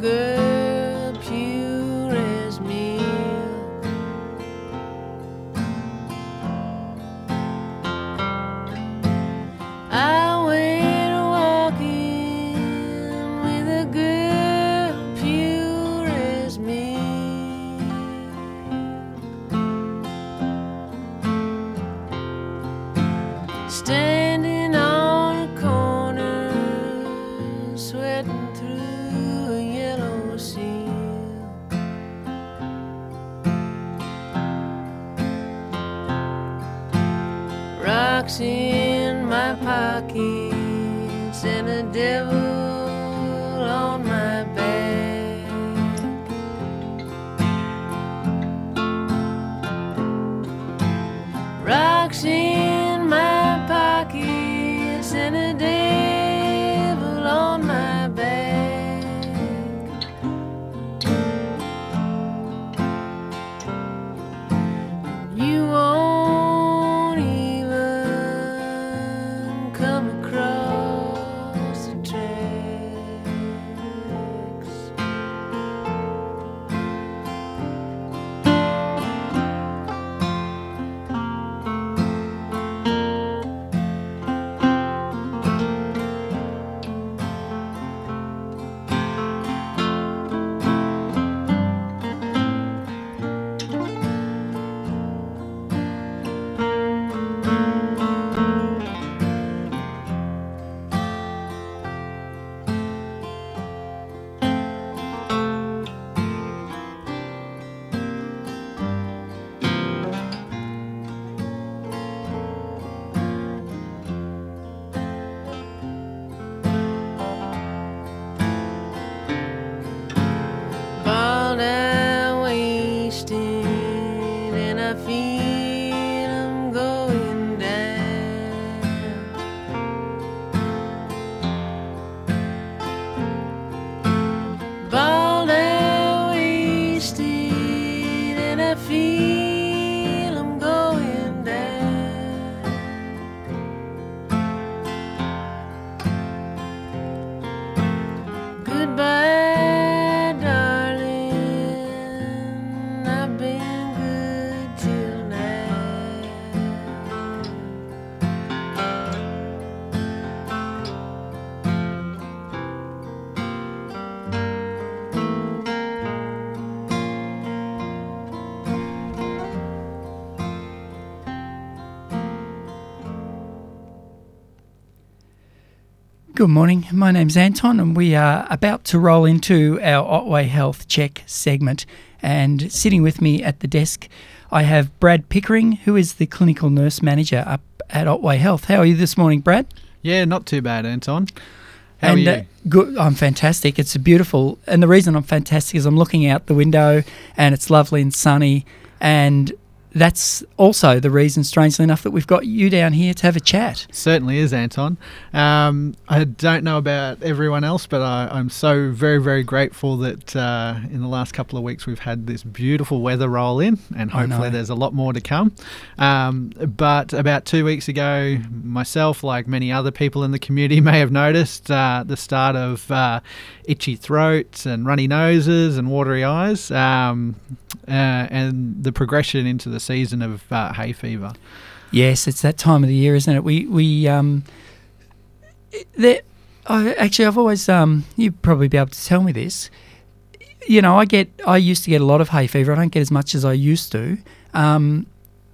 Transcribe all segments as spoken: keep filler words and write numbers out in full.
girl pure as milk. I went walking with a girl pure as milk. Standing on a corner, sweating through a yellow silk. Rocks in my pockets and a devil on my back. Rocks in my pockets and a devil on my back. You won't even come across the tracks. Bald out wasted and I feel I'm going down. Bald out wasted and I feel I'm going down. Goodbye, darling, I've been good till now. Good morning. My name's Anton, and we are about to roll into our Otway Health Check segment. And sitting with me at the desk, I have Brad Pickering, who is the clinical nurse manager up at Otway Health. How are you this morning, Brad? Yeah, not too bad, Anton. How and, are you? Uh, good. I'm fantastic. It's a beautiful, and the reason I'm fantastic is I'm looking out the window, and it's lovely and sunny, and that's also the reason, strangely enough, that we've got you down here to have a chat. Certainly is, Anton. Um, I don't know about everyone else, but I, I'm so very, very grateful that uh, in the last couple of weeks we've had this beautiful weather roll in, and I hopefully know. there's a lot more to come. Um, but about two weeks ago, myself, like many other people in the community, may have noticed uh, the start of uh, itchy throats and runny noses and watery eyes, um, uh, and the progression into the season of uh, hay fever. Yes, it's that time of the year, isn't it? We we um, there. I, actually, I've always um, you'd probably be able to tell me this. You know, I get I used to get a lot of hay fever. I don't get as much as I used to. Um,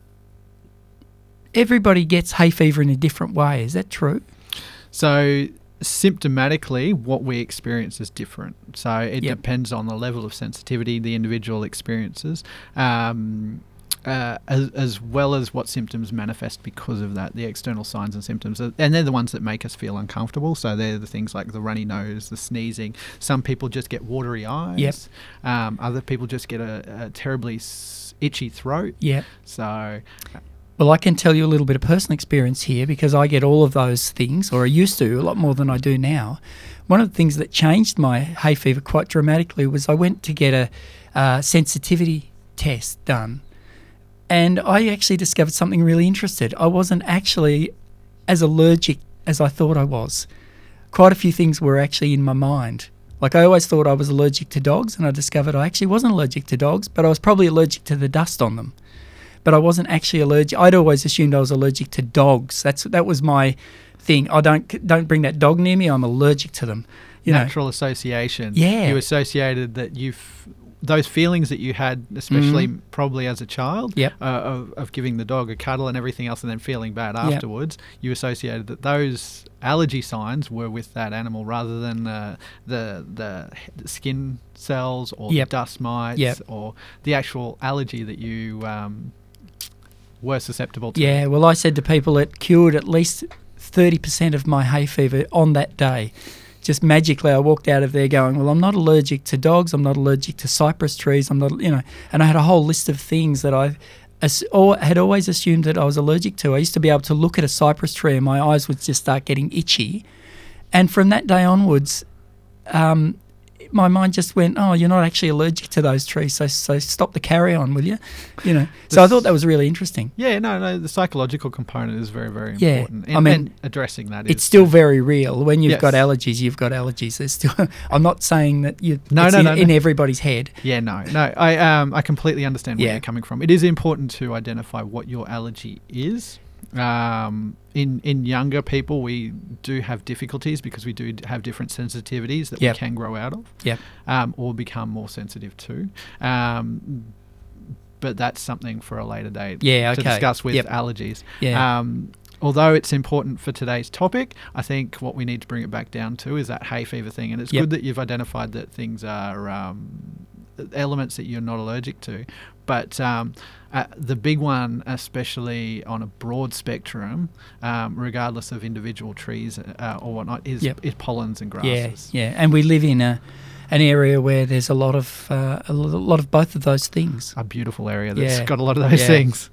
everybody gets hay fever in a different way. Is that true? So symptomatically, what we experience is different. So it Yep. depends on the level of sensitivity the individual experiences. Um, uh, as, as well as what symptoms manifest because of that, the external signs and symptoms. And they're the ones that make us feel uncomfortable. So they're the things like the runny nose, the sneezing. Some people just get watery eyes. Yep. Um, other people just get a, a terribly s- itchy throat. Yeah. So... Well, I can tell you a little bit of personal experience here because I get all of those things, or I used to, a lot more than I do now. One of the things that changed my hay fever quite dramatically was I went to get a uh, sensitivity test done, and I actually discovered something really interesting. I wasn't actually as allergic as I thought I was. Quite a few things were actually in my mind. Like I always thought I was allergic to dogs, and I discovered I actually wasn't allergic to dogs, but I was probably allergic to the dust on them. But I wasn't actually allergic. I'd always assumed I was allergic to dogs. That's that was my thing. I don't don't bring that dog near me. I'm allergic to them. You Natural association. Yeah. You associated that you've those feelings that you had, especially Mhm. probably as a child, Yep. uh, of, of giving the dog a cuddle and everything else, and then feeling bad Yep. afterwards. You associated that those allergy signs were with that animal rather than uh, the the h- skin cells or Yep. the dust mites Yep. or the actual allergy that you um, were susceptible to. Yeah, well, I said to people it cured at least thirty percent of my hay fever on that day. Just magically, I walked out of there going, well, I'm not allergic to dogs, I'm not allergic to cypress trees, I'm not, you know, and I had a whole list of things that I as, or had always assumed that I was allergic to. I used to be able to look at a cypress tree and my eyes would just start getting itchy. And from that day onwards, um, my mind just went, oh, you're not actually allergic to those trees, so so stop the carry on, will you? You know. So I thought that was really interesting. Yeah, no, no, the psychological component is very, very Yeah, important. I And, mean, and addressing that is It's still very real. When you've Yes. got allergies, you've got allergies. There's still. I'm not saying that you. No, it's no, in, no, no. in everybody's head. Yeah, no, no. I um I completely understand where Yeah. you're coming from. It is important to identify what your allergy is. Um, in in younger people, we do have difficulties because we do d- have different sensitivities that Yep. we can grow out of, Yep. um, or become more sensitive to. Um, but that's something for a later date Yeah, to okay. discuss with Yep. allergies. Yeah. Um, although it's important for today's topic, I think what we need to bring it back down to is that hay fever thing. And it's Yep. good that you've identified that things are um, elements that you're not allergic to. But um, uh, the big one, especially on a broad spectrum, um, regardless of individual trees uh, or whatnot, is, Yep. is pollens and yeah. grasses. Yeah. And we live in a an area where there's a lot of uh, a lo- lot of both of those things. A beautiful area that's Yeah. got a lot of those Yeah. things.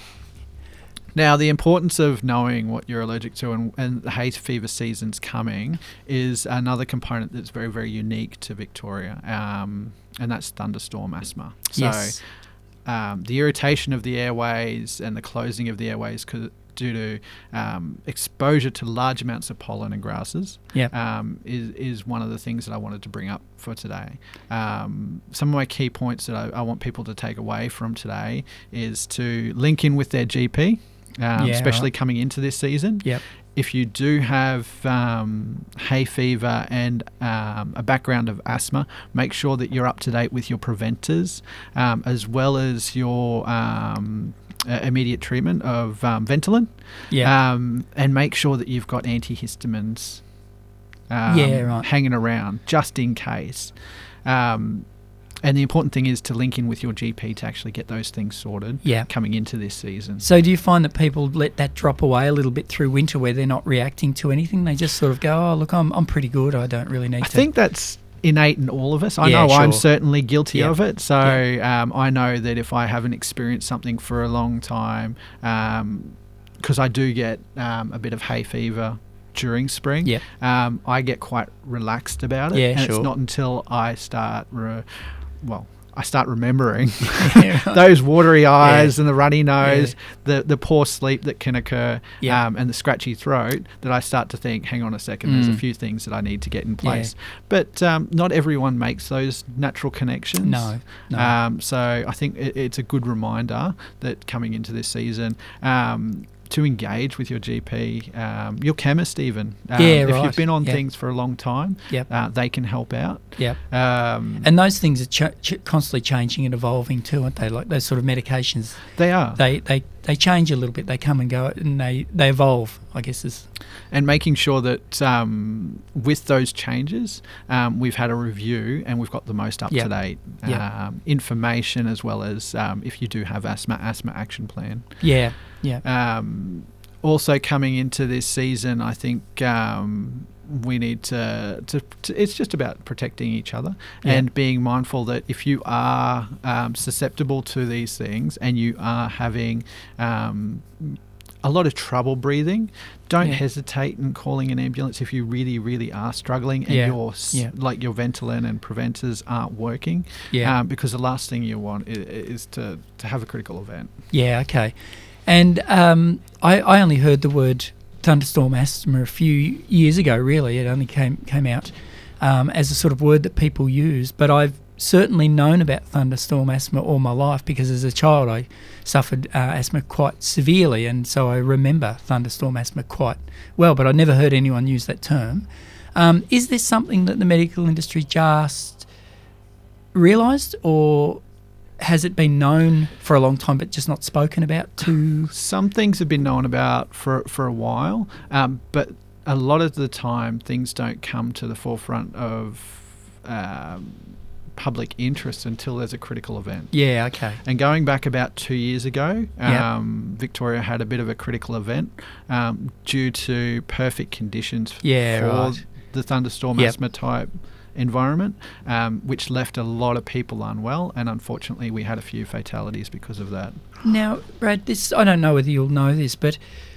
Now, the importance of knowing what you're allergic to and, and the hay fever season's coming is another component that's very, very unique to Victoria, um, and that's thunderstorm asthma. So Yes. um, the irritation of the airways and the closing of the airways co- due to um, exposure to large amounts of pollen and grasses Yep. um, is, is one of the things that I wanted to bring up for today. Um, some of my key points that I, I want people to take away from today is to link in with their G P, um, Yeah, especially right. coming into this season. Yep. If you do have um, hay fever and um, a background of asthma, make sure that you're up to date with your preventers, um, as well as your um, uh, immediate treatment of um, Ventolin. Yeah. Um, and make sure that you've got antihistamines um, Yeah, right. hanging around just in case. Um, and the important thing is to link in with your G P to actually get those things sorted Yeah. coming into this season. So do you find that people let that drop away a little bit through winter where they're not reacting to anything? They just sort of go, oh, look, I'm I'm pretty good. I don't really need I to. think that's innate in all of us. I Yeah, know I'm sure. certainly guilty Yeah. of it. So um, I know that if I haven't experienced something for a long time, because I do get um, a bit of hay fever during spring, Yep. um, I get quite relaxed about it. Yeah, and sure. it's not until I start, re- well, I start remembering Yeah, right. those watery eyes and the runny nose, Yeah. the the poor sleep that can occur, Yeah. um, and the scratchy throat, that I start to think, hang on a second, there's a Mm. few things that I need to get in place. But um, not everyone makes those natural connections. No, no. Um, so I think it, it's a good reminder that coming into this season, um, to engage with your G P, um, your chemist even. Um, Yeah, if right. you've been on Yeah. things for a long time, Yep. uh, they can help out. Yep. Um, And those things are ch- ch- constantly changing and evolving too, aren't they? Like those sort of medications, they are. they, they, they change a little bit. They come and go, and they, they evolve, I guess. Is And making sure that um, with those changes, um, we've had a review and we've got the most up Yep. to date Yep. um, information, as well as um, if you do have asthma, asthma action plan. yeah, yeah, Um, also coming into this season, I think um, we need to, to, to, it's just about protecting each other Yeah. and being mindful that if you are um, susceptible to these things and you are having um, a lot of trouble breathing, don't Yeah. hesitate in calling an ambulance if you really, really are struggling and Yeah. your s Yeah. like your Ventolin and preventers aren't working. yeah. Um, because the last thing you want is, is to, to have a critical event. Yeah, okay. And um, I, I only heard the word thunderstorm asthma a few years ago, really. It only came came out um, as a sort of word that people use, but I've certainly known about thunderstorm asthma all my life because as a child I suffered uh, asthma quite severely, and so I remember thunderstorm asthma quite well, but I never heard anyone use that term. Um, is this something that the medical industry just realised, or has it been known for a long time but just not spoken about too? Some things have been known about for, for a while, um, but a lot of the time things don't come to the forefront of um, public interest until there's a critical event. Yeah, okay. And going back about two years ago, Yep. um, Victoria had a bit of a critical event um, due to perfect conditions Yeah, for right. the thunderstorm Yep. asthma type environment, um, which left a lot of people unwell, and unfortunately we had a few fatalities because of that. Now, Brad, this I don't know whether you'll know this, but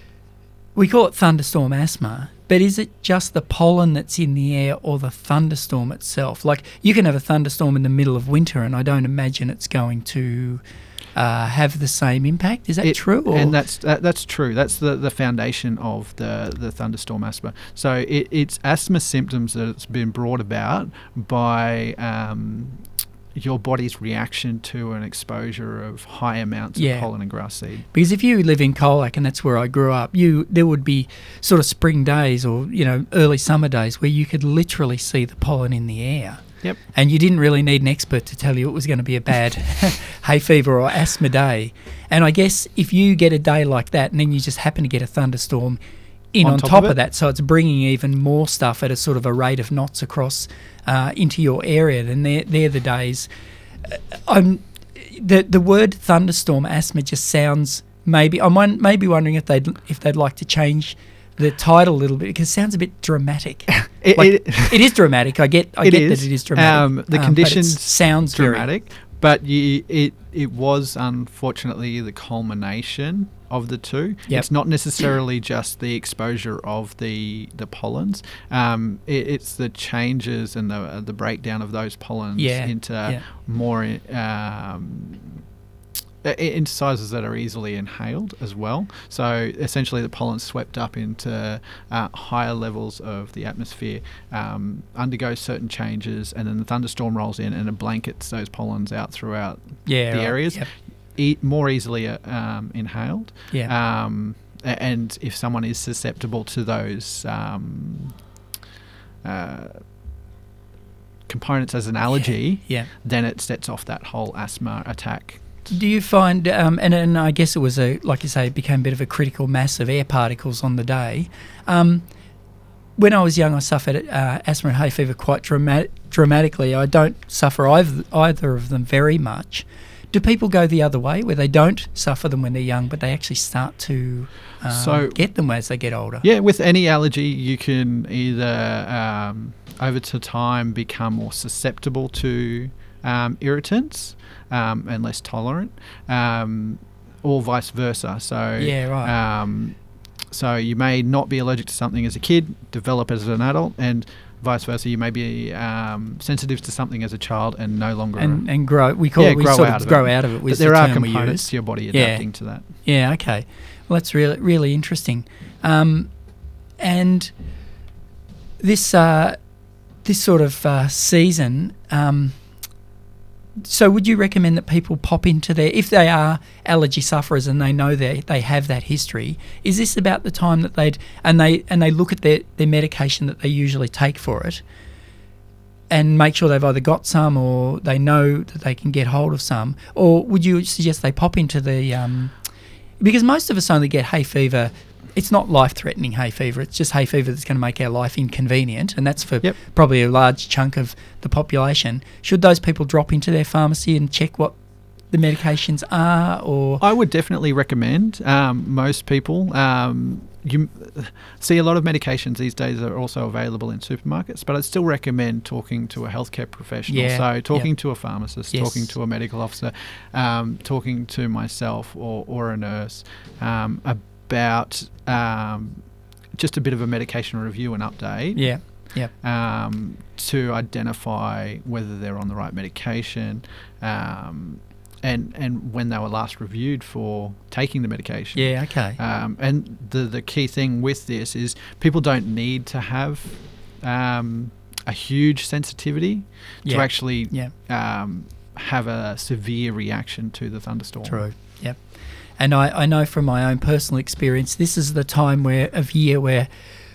we call it thunderstorm asthma, but is it just the pollen that's in the air or the thunderstorm itself? Like, you can have a thunderstorm in the middle of winter and I don't imagine it's going to uh, have the same impact. Is that It- true? Or? And that's that, that's true. That's the, the foundation of the, the thunderstorm asthma. So it, it's asthma symptoms that's been brought about by um, your body's reaction to an exposure of high amounts Yeah. of pollen and grass seed. Because if you live in Colac, and that's where I grew up, you there would be sort of spring days or, you know, early summer days where you could literally see the pollen in the air. Yep. And you didn't really need an expert to tell you it was going to be a bad hay fever or asthma day. And I guess if you get a day like that and then you just happen to get a thunderstorm in on, On top, top of, of it? that, so it's bringing even more stuff at a sort of a rate of knots across uh, into your area, then they're, they're the days. Uh, I'm the the word thunderstorm asthma just sounds maybe I'm one, maybe wondering if they'd if they'd like to change the title a little bit because it sounds a bit dramatic. It, Like, it, it is dramatic. I get. I It get is. that it is dramatic. Um, the but it conditions sounds very- dramatic, but you, it it was unfortunately the culmination of the two. Yep. It's not necessarily just the exposure of the the pollens. Um, it, it's the changes and the uh, the breakdown of those pollens Yeah, into yeah. more um, i- into sizes that are easily inhaled as well. So essentially the pollen swept up into uh, higher levels of the atmosphere, um, undergoes certain changes, and then the thunderstorm rolls in and it blankets those pollens out throughout Yeah, the right. areas, Yep. e- more easily uh, um, inhaled. Yeah. Um, a- and if someone is susceptible to those um, uh, components as an allergy, Yeah. then it sets off that whole asthma attack. Do you find, um, and, and I guess it was a, like you say, it became a bit of a critical mass of air particles on the day. Um, when I was young, I suffered uh, asthma and hay fever quite dramat- dramatically. I don't suffer either, either of them very much. Do people go the other way, where they don't suffer them when they're young, but they actually start to uh, So- get them as they get older? Yeah, with any allergy, you can either um, over to time become more susceptible to um, irritants um, and less tolerant, um, or vice versa. So Yeah, right. Um, so you may not be allergic to something as a kid, develop as an adult, and vice versa. You may be um, sensitive to something as a child and no longer. And and grow. We call Yeah, it. We grow sort out of of grow it. out of it. but Was there the are term we components use. to your body Yeah. adapting to that. Yeah, okay. Well, that's really really interesting. Um, and this uh, this sort of uh, season. Um, so, would you recommend that people pop into their, if they are allergy sufferers and they know they they have that history? Is this about the time that they'd and they and they look at their their medication that they usually take for it, and make sure they've either got some or they know that they can get hold of some? Or would you suggest they pop into the um, because most of us only get hay fever. It's not life-threatening hay fever. It's just hay fever that's going to make our life inconvenient, and that's for Yep. probably a large chunk of the population. Should those people drop into their pharmacy and check what the medications are, or I would definitely recommend um, most people. Um, you see a lot of medications these days are also available in supermarkets, but I'd still recommend talking to a healthcare professional. Yeah, So talking yep. to a pharmacist, Yes. talking to a medical officer, um, talking to myself or, or a nurse um, about um, just a bit of a medication review and update. yeah, yeah, Um, to identify whether they're on the right medication, um, and and when they were last reviewed for taking the medication. yeah, okay, Um, and the the key thing with this is people don't need to have um, a huge sensitivity Yeah. to actually Yeah. um, have a severe reaction to the thunderstorm. True. Yep. And I, I know from my own personal experience, this is the time where of year where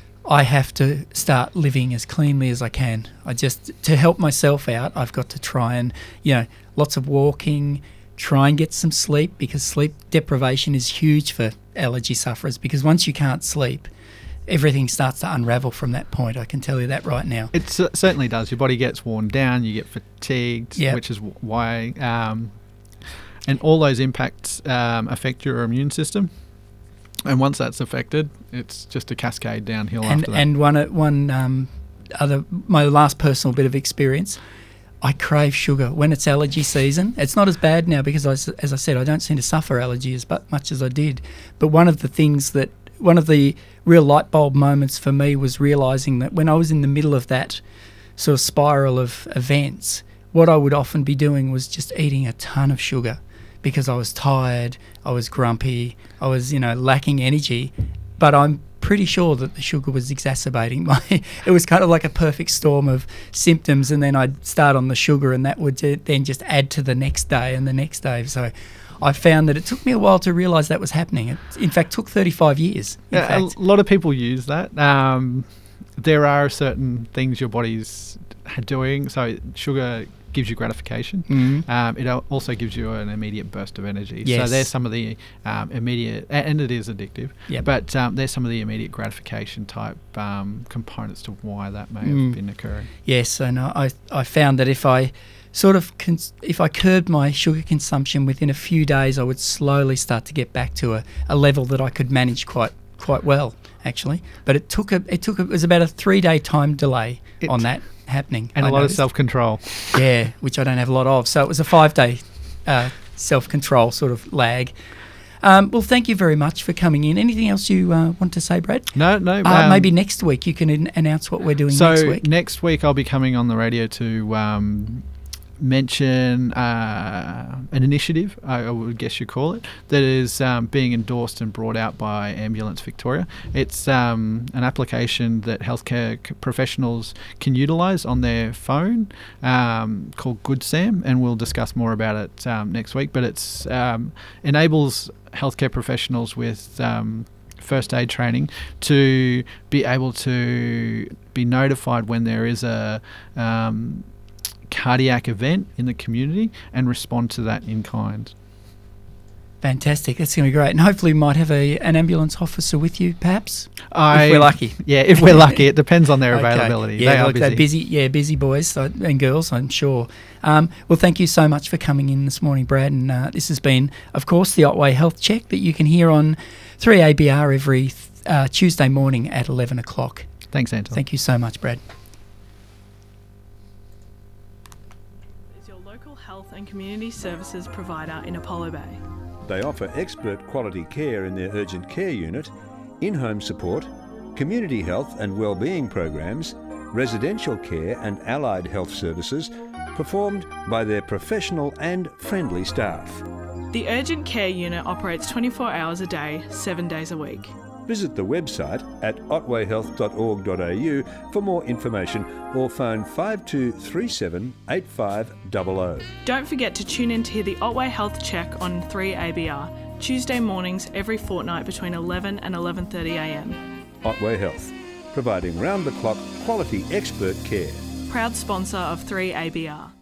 I have to start living as cleanly as I can. I just, to help myself out, I've got to try and, you know, lots of walking, try and get some sleep, because sleep deprivation is huge for allergy sufferers, because once you can't sleep, everything starts to unravel from that point. I can tell you that right now. It cer- certainly does. Your body gets worn down, you get fatigued, Yep. which is w- why, um, and all those impacts um, affect your immune system. And once that's affected, it's just a cascade downhill And after that. and one uh, one um, other, my last personal bit of experience, I crave sugar when it's allergy season. It's not as bad now because, I, s- as I said, I don't seem to suffer allergy as bu- much as I did. But one of the things that, one of the real light bulb moments for me was realising that when I was in the middle of that sort of spiral of events, what I would often be doing was just eating a ton of sugar because I was tired, I was grumpy, I was, you know, lacking energy. But I'm pretty sure that the sugar was exacerbating my, it was kind of like a perfect storm of symptoms, and then I'd start on the sugar and that would ju- then just add to the next day and the next day. So I found that it took me a while to realise that was happening. It, in fact, took thirty-five years. In Yeah, fact. a lot of people use that. Um, there are certain things your body's doing. So sugar gives you gratification. Mhm. Um, it al- also gives you an immediate burst of energy. Yes. So there's some of the um, immediate, a- and it is addictive. Yep. But um, there's some of the immediate gratification type um, components to why that may Mm. have been occurring. Yes, and I, I found that if I sort of cons- if I curbed my sugar consumption within a few days, I would slowly start to get back to a, a level that I could manage quite quite well, actually. But it took a it took a, it was about a three day time delay It- on that happening, And I a lot of noticed. self control. Yeah, which I don't have a lot of. So it was a five day uh, self control sort of lag. Um, well, thank you very much for coming in. Anything else you uh, want to say, Brad? No, no. Uh, um, maybe next week you can in- announce what we're doing so next week. next week I'll be coming on the radio to um, mention uh, an initiative, I, I would guess you call it, that is um, being endorsed and brought out by Ambulance Victoria. It's um, an application that healthcare c- professionals can utilise on their phone um, called Good Sam, and we'll discuss more about it um, next week. But it's um, enables healthcare professionals with um, first aid training to be able to be notified when there is a um, cardiac event in the community and respond to that in kind. Fantastic. That's going to be great. And hopefully we might have a an ambulance officer with you, perhaps, I, if we're lucky. Yeah, if we're lucky. It depends on their Okay. availability. Yeah, they are look, busy. they're busy. Yeah, busy boys so, and girls, I'm sure. Um, well, thank you so much for coming in this morning, Brad. And uh, this has been, of course, the Otway Health Check that you can hear on three A B R every uh, Tuesday morning at eleven o'clock. Thanks, Anton. Thank you so much, Brad. Is your local health and community services provider in Apollo Bay. They offer expert quality care in their urgent care unit, in-home support, community health and wellbeing programs, residential care and allied health services performed by their professional and friendly staff. The urgent care unit operates twenty-four hours a day, seven days a week. Visit the website at otway health dot org dot a u for more information or phone five two three seven eight five zero zero. Don't forget to tune in to hear the Otway Health Check on three A B R, Tuesday mornings every fortnight between eleven and eleven thirty a m. Otway Health, providing round-the-clock quality expert care. Proud sponsor of three A B R.